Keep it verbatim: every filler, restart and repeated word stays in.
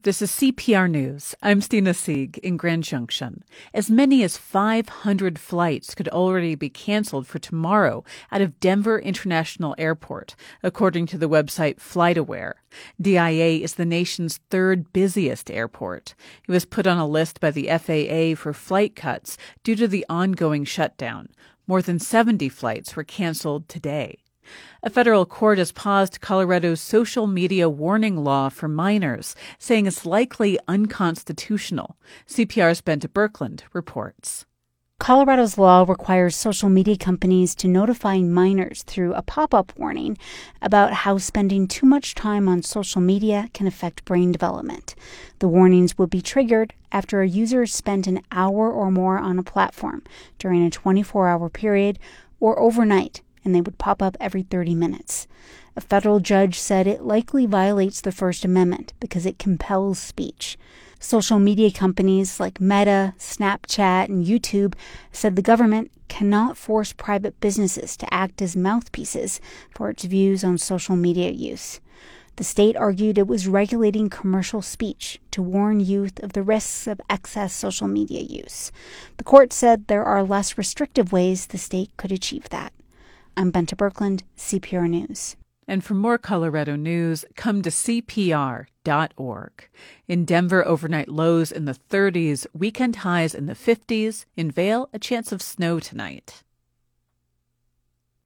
This is C P R News. I'm Stina Sieg in Grand Junction. As many as five hundred flights could already be canceled for tomorrow out of Denver International Airport, according to the website FlightAware. D I A is the nation's third busiest airport. It was put on a list by the F A A for flight cuts due to the ongoing shutdown. More than seventy flights were canceled today. A federal court has paused Colorado's social media warning law for minors, saying it's likely unconstitutional. C P R's Bente Birkeland reports. Colorado's law requires social media companies to notify minors through a pop-up warning about how spending too much time on social media can affect brain development. The warnings will be triggered after a user spent an hour or more on a platform during a twenty-four hour period or overnight, and they would pop up every thirty minutes. A federal judge said it likely violates the First Amendment because it compels speech. Social media companies like Meta, Snapchat, and YouTube said the government cannot force private businesses to act as mouthpieces for its views on social media use. The state argued it was regulating commercial speech to warn youth of the risks of excess social media use. The court said there are less restrictive ways the state could achieve that. I'm Bente Birkeland, C P R News. And for more Colorado news, come to C P R dot org. In Denver, overnight lows in the thirties, weekend highs in the fifties. In Vail, a chance of snow tonight.